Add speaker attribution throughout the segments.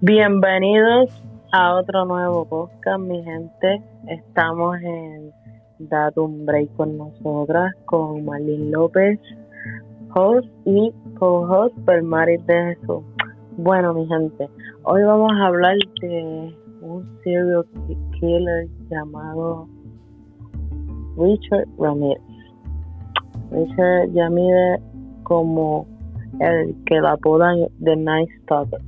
Speaker 1: Bienvenidos a otro nuevo podcast, mi gente. Estamos en Date un Break con nosotras, con Marlene López, host y co-host Permaris de Jesús. Bueno, mi gente, hoy vamos a hablar de un serial killer llamado Richard Ramirez. Richard Ramirez, como el que la apodan The Night Stalker.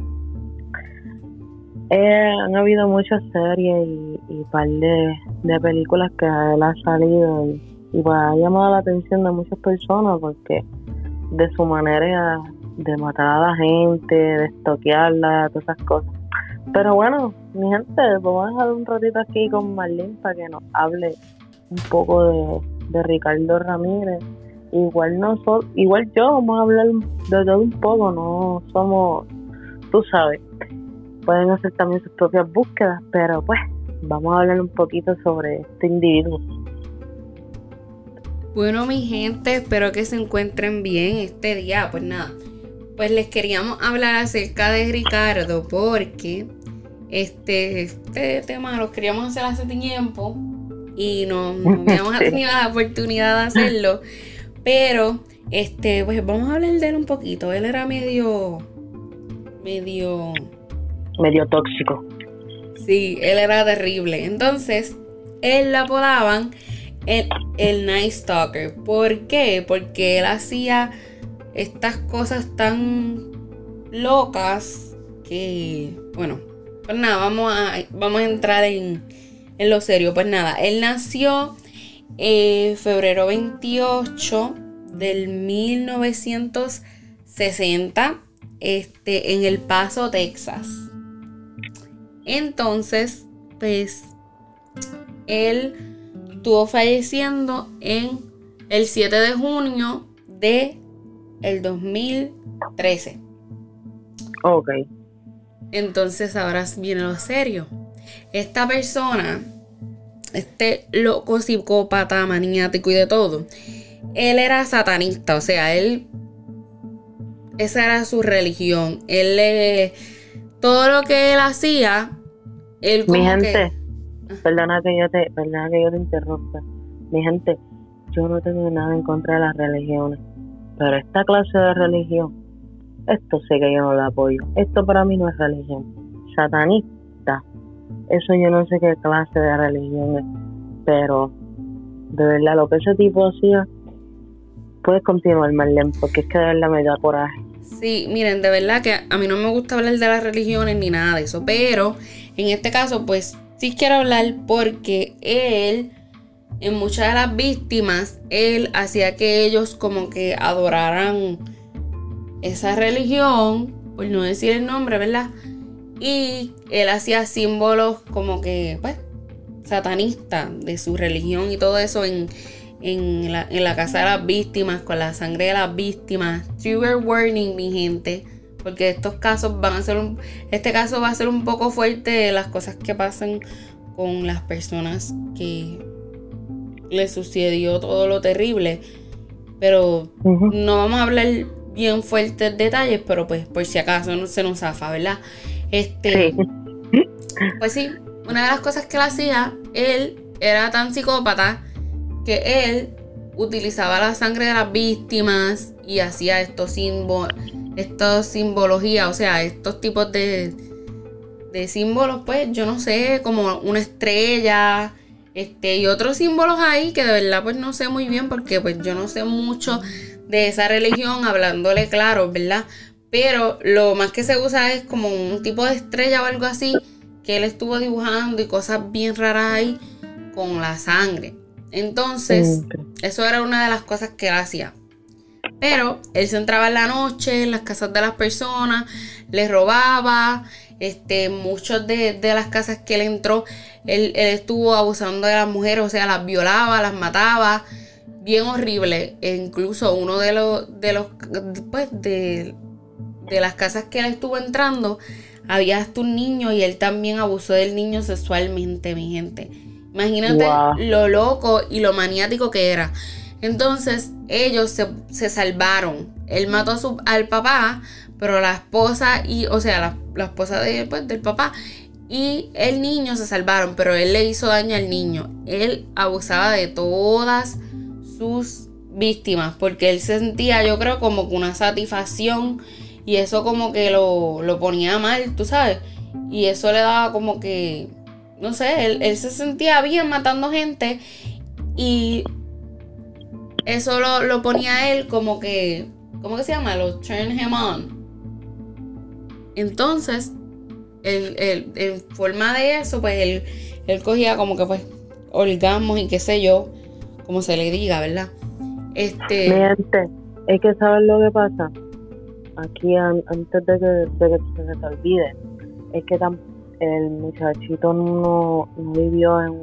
Speaker 1: Han habido muchas series y par de películas que él ha salido y pues ha llamado la atención de muchas personas porque de su manera de matar a la gente, de estoquearla, todas esas cosas. Pero bueno, mi gente, vamos a dejar un ratito aquí con Marlene para que nos hable un poco de Ricardo Ramírez. Igual yo, vamos a hablar de todo un poco, no somos, tú sabes, pueden hacer también sus propias búsquedas, pero pues vamos a hablar un poquito sobre este individuo.
Speaker 2: Bueno, mi gente, espero que se encuentren bien este día. Pues nada, pues les queríamos hablar acerca de Ricardo porque este tema lo queríamos hacer hace tiempo y no habíamos tenido la oportunidad de hacerlo, pero pues vamos a hablar de él un poquito. Él era medio
Speaker 1: tóxico.
Speaker 2: Sí, él era terrible. Entonces, él lo apodaban el Night Stalker. ¿Por qué? Porque él hacía estas cosas tan locas que, bueno, pues nada, vamos a entrar en lo serio. Pues nada, él nació febrero 28 del 1960 en El Paso, Texas. Entonces, pues, él estuvo falleciendo en el 7 de junio de el 2013.
Speaker 1: Ok.
Speaker 2: Entonces, ahora viene lo serio. Esta persona, este loco psicópata, maniático y de todo, él era satanista, o sea, esa era su religión. Todo lo que él hacía, él como
Speaker 1: mi gente,
Speaker 2: que...
Speaker 1: perdona que yo te interrumpa. Mi gente, yo no tengo nada en contra de las religiones, pero esta clase de religión, esto sé que yo no la apoyo. Esto para mí no es religión. Satanista, eso yo no sé qué clase de religión es, pero de verdad lo que ese tipo hacía, puedes continuar, Marlene, porque es que de verdad me da coraje.
Speaker 2: Sí, miren, de verdad que a mí no me gusta hablar de las religiones ni nada de eso, pero en este caso pues sí quiero hablar porque él, en muchas de las víctimas, él hacía que ellos como que adoraran esa religión, por no decir el nombre, ¿verdad? Y él hacía símbolos como que, pues, satanistas de su religión y todo eso en la casa de las víctimas, con la sangre de las víctimas. Trigger warning, mi gente, porque estos casos este caso va a ser un poco fuerte de las cosas que pasan con las personas que les sucedió todo lo terrible, pero no vamos a hablar bien fuertes detalles, pero pues por si acaso no se nos zafa, ¿verdad?
Speaker 1: Sí.
Speaker 2: Pues sí, una de las cosas que él hacía, él era tan psicópata que él utilizaba la sangre de las víctimas y hacía estos simbologías, o sea, estos tipos de símbolos, pues, yo no sé, como una estrella, y otros símbolos ahí que de verdad pues no sé muy bien porque pues yo no sé mucho de esa religión, hablándole claro, ¿verdad? Pero lo más que se usa es como un tipo de estrella o algo así que él estuvo dibujando y cosas bien raras ahí con la sangre. Entonces, eso era una de las cosas que él hacía. Pero él se entraba en la noche en las casas de las personas, les robaba. Muchas de las casas que él entró, él estuvo abusando de las mujeres, o sea, las violaba, las mataba, bien horrible. E incluso uno de las casas que él estuvo entrando, había hasta un niño y él también abusó del niño sexualmente, mi gente. Imagínate lo loco y lo maniático que era. Entonces ellos se salvaron. Él mató al papá, pero la esposa la esposa del papá y el niño se salvaron, pero él le hizo daño al niño. Él abusaba de todas sus víctimas porque él sentía, yo creo, como que una satisfacción y eso como que lo ponía mal, tú sabes. Y eso le daba como que, no sé, él se sentía bien matando gente y eso lo ponía a él como que, ¿cómo que se llama? Lo turn him on. Entonces, en forma de eso, pues él cogía como que pues orgasmos y qué sé yo, como se le diga, ¿verdad?
Speaker 1: Mi gente, es que ¿sabes lo que pasa? Aquí antes de que se te olvide, es que el muchachito no vivió en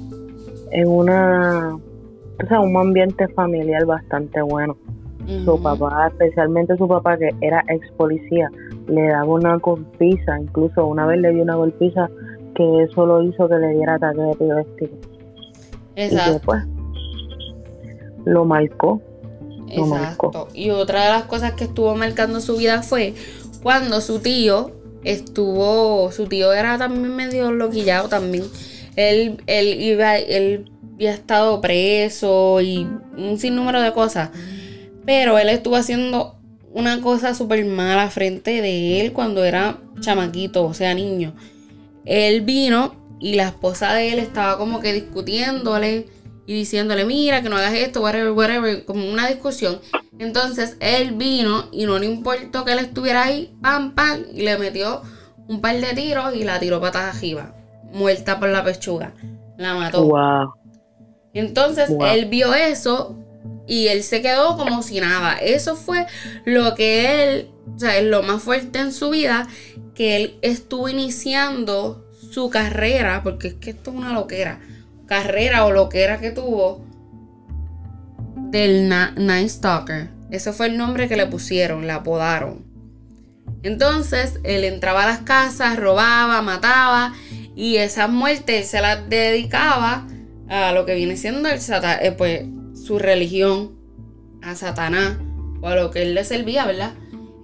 Speaker 1: una o sea, un ambiente familiar bastante bueno. Uh-huh. Su papá, especialmente su papá, que era ex policía, le daba una golpiza, incluso una vez le dio una golpiza que eso lo hizo que le diera ataque epiléptico.
Speaker 2: Exacto.
Speaker 1: Y después lo marcó.
Speaker 2: Exacto. Y otra de las cosas que estuvo marcando su vida fue cuando su tío era también medio loquillado también. Él había estado preso y un sinnúmero de cosas. Pero él estuvo haciendo una cosa súper mala frente de él cuando era chamaquito, o sea, niño. Él vino y la esposa de él estaba como que discutiéndole y diciéndole, mira, que no hagas esto, whatever, como una discusión. Entonces él vino y no le importó que él estuviera ahí, pam, pam, y le metió un par de tiros y la tiró patas arriba, muerta por la pechuga. La mató.
Speaker 1: Wow.
Speaker 2: Entonces él vio eso y él se quedó como si nada. Eso fue lo que él, o sea, es lo más fuerte en su vida, que él estuvo iniciando su carrera, porque es que esto es una carrera o loquera que tuvo del Night Stalker. Ese fue el nombre que le pusieron, le apodaron. Entonces él entraba a las casas, robaba, mataba y esas muertes se las dedicaba a lo que viene siendo pues su religión, a Satanás o a lo que él le servía, ¿verdad?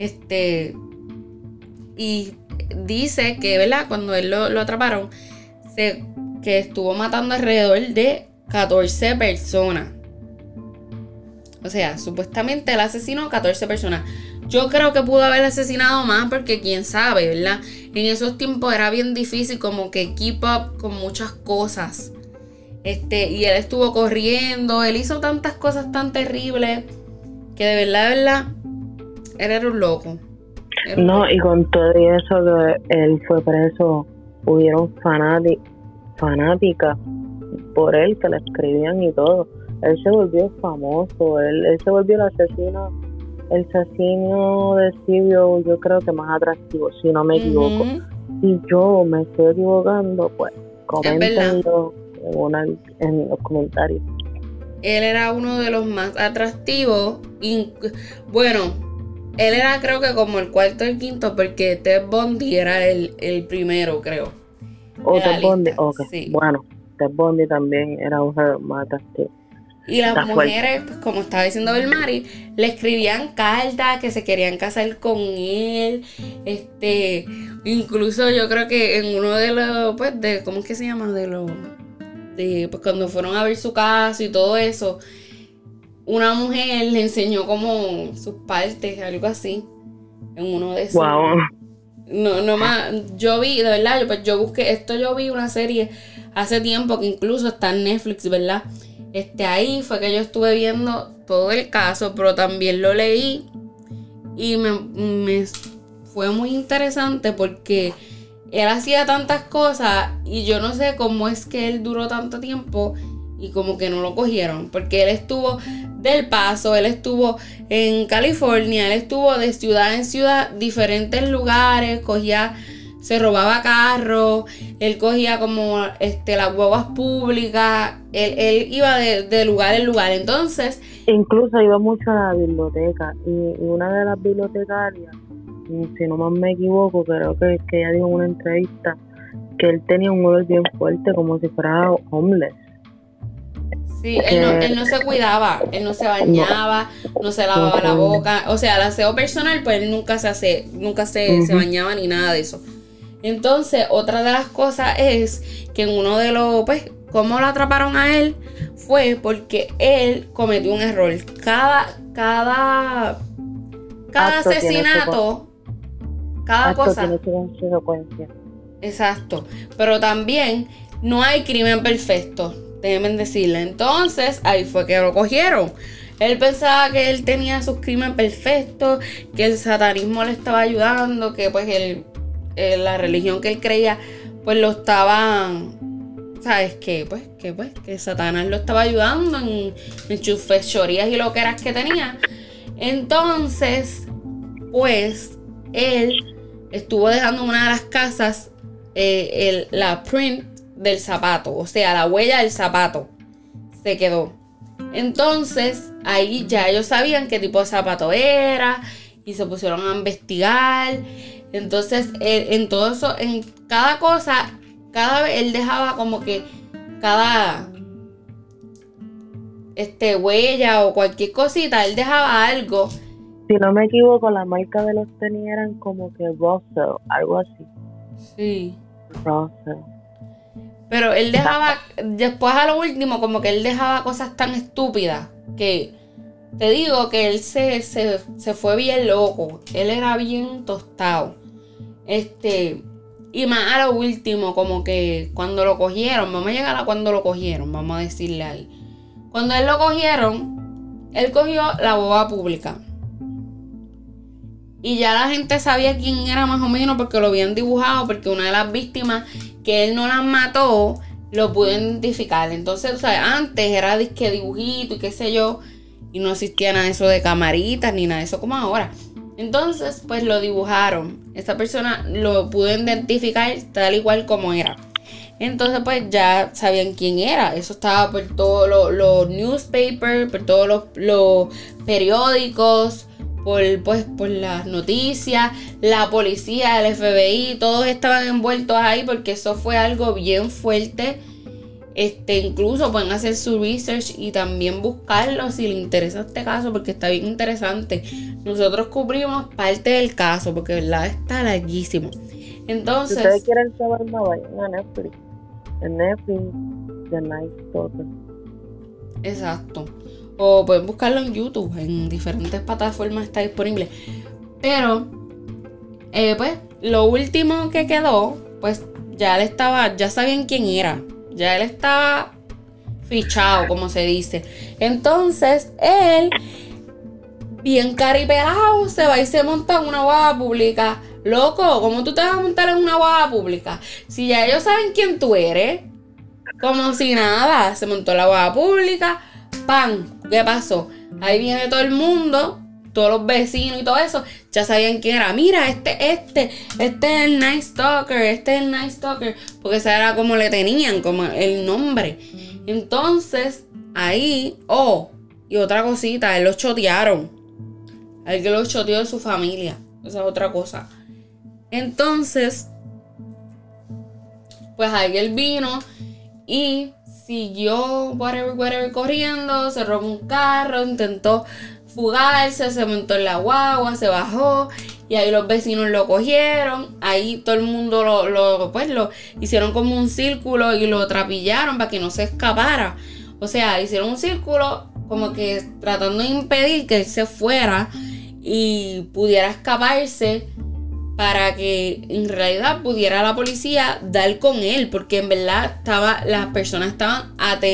Speaker 2: Y dice que, ¿verdad? Cuando él lo atraparon, que estuvo matando alrededor de 14 personas. O sea, supuestamente él asesinó 14 personas. Yo creo que pudo haber asesinado más porque quién sabe, ¿verdad? En esos tiempos era bien difícil como que keep up con muchas cosas. Y él estuvo corriendo, él hizo tantas cosas tan terribles que de verdad, él era un loco.
Speaker 1: Y con todo eso que él fue preso, hubieron fanáticas por él que le escribían y todo. Él se volvió famoso, él se volvió el asesino de Sibiu, yo creo que más atractivo, si no me equivoco. Si yo me estoy equivocando, pues coméntenlo en los comentarios.
Speaker 2: Él era uno de los más atractivos. Bueno, él era creo que como el cuarto o el quinto, porque Ted Bundy era el primero, creo.
Speaker 1: Ted Bundy, ok.
Speaker 2: Sí.
Speaker 1: Bueno, Ted Bundy también era uno de los más atractivos.
Speaker 2: Y las mujeres, pues, como estaba diciendo Belmari, le escribían cartas que se querían casar con él. Incluso yo creo que en uno de los, pues, ¿cómo es que se llama? Pues cuando fueron a ver su caso y todo eso, una mujer le enseñó como sus partes, algo así, en uno de esos.
Speaker 1: Wow.
Speaker 2: No más, yo vi, de verdad, yo busqué esto, yo vi una serie hace tiempo que incluso está en Netflix, ¿verdad? Ahí fue que yo estuve viendo todo el caso, pero también lo leí y me fue muy interesante porque él hacía tantas cosas y yo no sé cómo es que él duró tanto tiempo y como que no lo cogieron, porque él estuvo del Paso, él estuvo en California, él estuvo de ciudad en ciudad, diferentes lugares, se robaba carros, él cogía como las guaguas públicas, él iba de lugar en lugar. Entonces,
Speaker 1: incluso iba mucho a la biblioteca y una de las bibliotecarias, si no más me equivoco, creo que ella dijo en una entrevista que él tenía un olor bien fuerte como si fuera homeless.
Speaker 2: Sí, él no se cuidaba, él no se bañaba, no se lavaba la boca, o sea, el aseo personal, pues él nunca se bañaba ni nada de eso. Entonces, otra de las cosas es que en uno de los, pues, cómo lo atraparon a él fue porque él cometió un error. Cada asesinato, cada cosa
Speaker 1: tiene consecuencias.
Speaker 2: Exacto, pero también no hay crimen perfecto, deben decirle. Entonces, ahí fue que lo cogieron. Él pensaba que él tenía sus crímenes perfectos, que el satanismo le estaba ayudando, que pues la religión que él creía, pues lo estaban, ¿sabes qué? Que Satanás lo estaba ayudando en sus fechorías y loqueras que tenía. Entonces, pues, él estuvo dejando en una de las casas la print del zapato, o sea, la huella del zapato se quedó. Entonces, ahí ya ellos sabían qué tipo de zapato era y se pusieron a investigar. Entonces, en todo eso, en cada cosa, cada vez él dejaba como que cada huella o cualquier cosita, él dejaba algo.
Speaker 1: Si no me equivoco, la marca de los tenis eran como que Russell, algo así.
Speaker 2: Sí.
Speaker 1: Russell.
Speaker 2: Pero él dejaba, después a lo último, como que él dejaba cosas tan estúpidas que te digo que él se fue bien loco. Él era bien tostado. Y más a lo último, como que cuando lo cogieron, vamos a llegar a cuando lo cogieron, vamos a decirle ahí. Cuando él lo cogieron, él cogió la boba pública. Y ya la gente sabía quién era más o menos porque lo habían dibujado, porque una de las víctimas que él no las mató, lo pudo identificar. Entonces, o sea, antes era disque dibujito y qué sé yo, y no existía nada de eso de camaritas ni nada de eso como ahora. Entonces, pues lo dibujaron. Esta persona lo pudo identificar tal y cual como era. Entonces, pues ya sabían quién era. Eso estaba por todos los newspapers, por todos los periódicos, por las noticias, la policía, el FBI, todos estaban envueltos ahí porque eso fue algo bien fuerte. Incluso pueden hacer su research y también buscarlo si les interesa este caso porque está bien interesante. Nosotros cubrimos parte del caso porque de verdad está larguísimo. Entonces,
Speaker 1: si ustedes quieren saber más, vayan a Netflix. En Netflix, The Night Stalker.
Speaker 2: Exacto. O pueden buscarlo en YouTube, en diferentes plataformas está disponible. Pero, pues, lo último que quedó, pues, ya sabían quién era. Ya él estaba fichado, como se dice. Entonces, él, bien caripelado, se va y se monta en una guagua pública. Loco, ¿cómo tú te vas a montar en una guagua pública? Si ya ellos saben quién tú eres. Como si nada, se montó en la guagua pública. ¡Pam! ¿Qué pasó? Ahí viene todo el mundo, todos los vecinos y todo eso, ya sabían quién era. Mira, este es el Night Stalker, porque esa era como le tenían, como el nombre. Entonces, ahí, y otra cosita, él lo chotearon. Alguien lo choteó de su familia, esa es otra cosa. Entonces, pues ahí él vino y siguió whatever corriendo, se robó un carro, intentó fugarse, se montó en la guagua, se bajó y ahí los vecinos lo cogieron. Ahí todo el mundo lo hicieron como un círculo y lo trapillaron para que no se escapara. O sea, hicieron un círculo como que tratando de impedir que él se fuera y pudiera escaparse, para que en realidad pudiera la policía dar con él, porque en verdad las personas estaban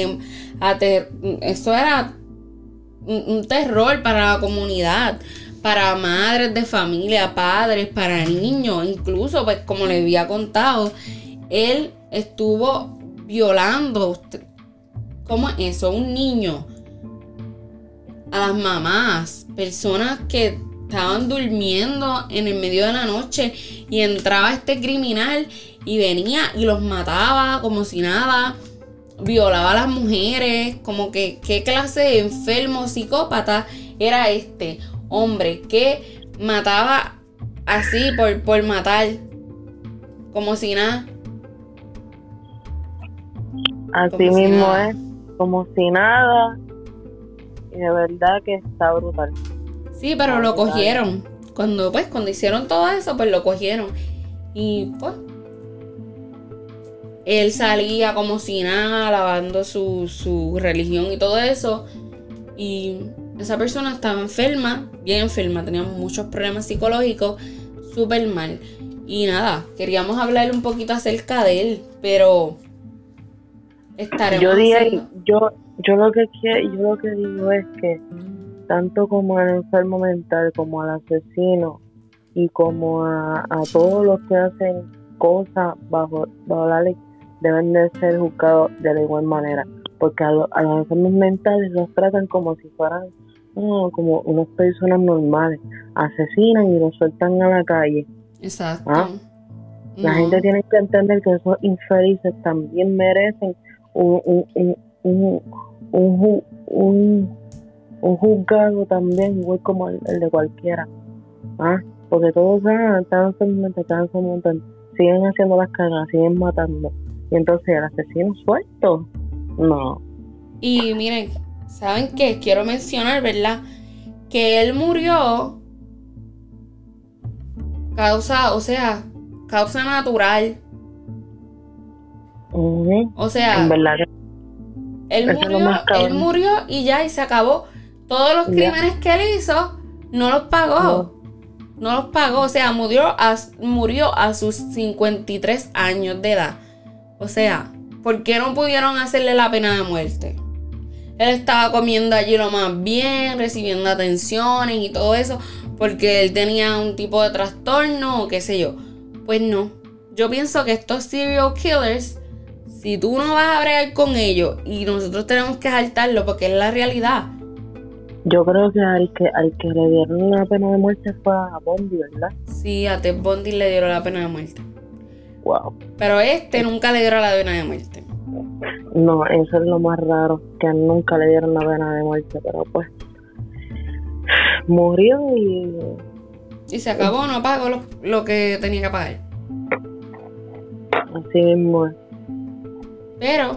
Speaker 2: eso era un terror para la comunidad, para madres de familia, padres, para niños. Incluso, pues como les había contado, él estuvo violando, ¿cómo es eso? Un niño, a las mamás, personas que estaban durmiendo en el medio de la noche y entraba este criminal y venía y los mataba como si nada, violaba a las mujeres, como que qué clase de enfermo psicópata era este hombre que mataba así por matar, como si nada.
Speaker 1: Así mismo es, como si nada, y de verdad que está brutal.
Speaker 2: Sí, pero lo cogieron. Cuando hicieron todo eso, pues lo cogieron. Y pues él salía como si nada, alabando su religión y todo eso. Y esa persona estaba enferma, bien enferma, tenía muchos problemas psicológicos, súper mal. Y nada, queríamos hablar un poquito acerca de él, pero estaremos
Speaker 1: yo lo que digo es que tanto como al enfermo mental, como al asesino y como a todos los que hacen cosas bajo la ley, deben de ser juzgados de la igual manera, porque a los enfermos mentales los tratan como si fueran como unas personas normales, asesinan y los sueltan a la calle.
Speaker 2: Exacto.
Speaker 1: La gente tiene que entender que esos infelices también merecen un juzgado también, igual como el de cualquiera. Porque todos están siguen haciendo las cagas, siguen matando. Y entonces el asesino suelto. No.
Speaker 2: Y miren, ¿saben qué? Quiero mencionar, ¿verdad? Que él murió causa natural. O sea,
Speaker 1: en verdad que
Speaker 2: él murió y ya, y se acabó. Todos los crímenes que él hizo, no los pagó. No los pagó. O sea, murió a sus 53 años de edad. O sea, ¿por qué no pudieron hacerle la pena de muerte? Él estaba comiendo allí lo más bien, recibiendo atenciones y todo eso, porque él tenía un tipo de trastorno o qué sé yo. Pues no. Yo pienso que estos serial killers, si tú no vas a bregar con ellos, y nosotros tenemos que saltarlo porque es la realidad.
Speaker 1: Yo creo que al que le dieron la pena de muerte fue a Bundy, ¿verdad?
Speaker 2: Sí, a Ted Bundy le dieron la pena de muerte.
Speaker 1: Wow.
Speaker 2: Pero nunca le dieron la pena de muerte.
Speaker 1: No, eso es lo más raro, que nunca le dieron la pena de muerte, pero pues murió y
Speaker 2: se acabó, no pagó lo que tenía que pagar.
Speaker 1: Así mismo es.
Speaker 2: Pero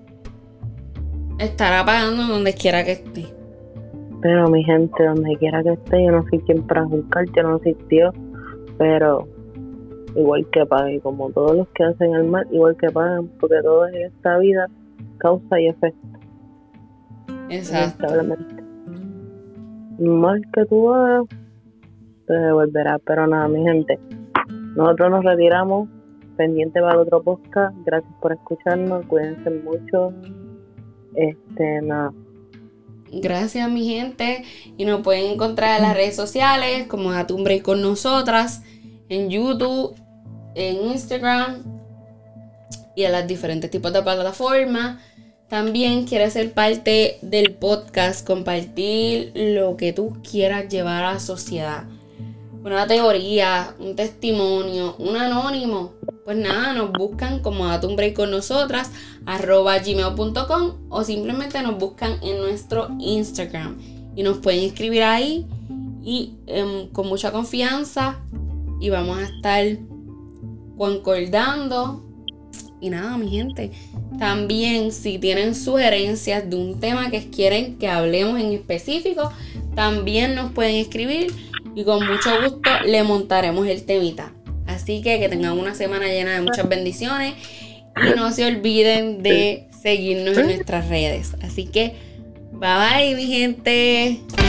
Speaker 2: estará pagando donde quiera que esté.
Speaker 1: Pero mi gente, donde quiera que esté, yo no soy quien para juzgar, yo no soy Dios, pero igual que pague, como todos los que hacen el mal, igual que pagan, porque todo en esta vida causa y efecto.
Speaker 2: Exacto.
Speaker 1: Mal que tú hagas, te devolverá. Pero nada, mi gente, nosotros nos retiramos, pendiente para el otro podcast. Gracias por escucharnos, cuídense mucho. Nada.
Speaker 2: Gracias, mi gente, y nos pueden encontrar en las redes sociales como Date un Break con Nosotras, en YouTube, en Instagram y en las diferentes tipos de plataformas. También quieres ser parte del podcast, compartir lo que tú quieras llevar a la sociedad, una teoría, un testimonio, un anónimo. Pues nada, nos buscan como Date un Break con Nosotras @gmail.com, o simplemente nos buscan en nuestro Instagram y nos pueden escribir ahí y con mucha confianza, y vamos a estar concordando. Y nada, mi gente, también si tienen sugerencias de un tema que quieren que hablemos en específico, también nos pueden escribir y con mucho gusto le montaremos el temita. Así que tengan una semana llena de muchas bendiciones y no se olviden de seguirnos en nuestras redes. Así que bye bye, mi gente.